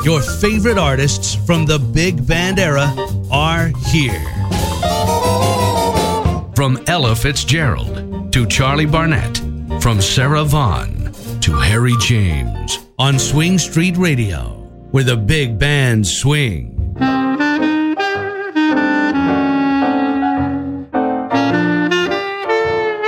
Your favorite artists from the big band era are here. From Ella Fitzgerald to Charlie Barnett, from Sarah Vaughan to Harry James. On Swing Street Radio, where the big band swing.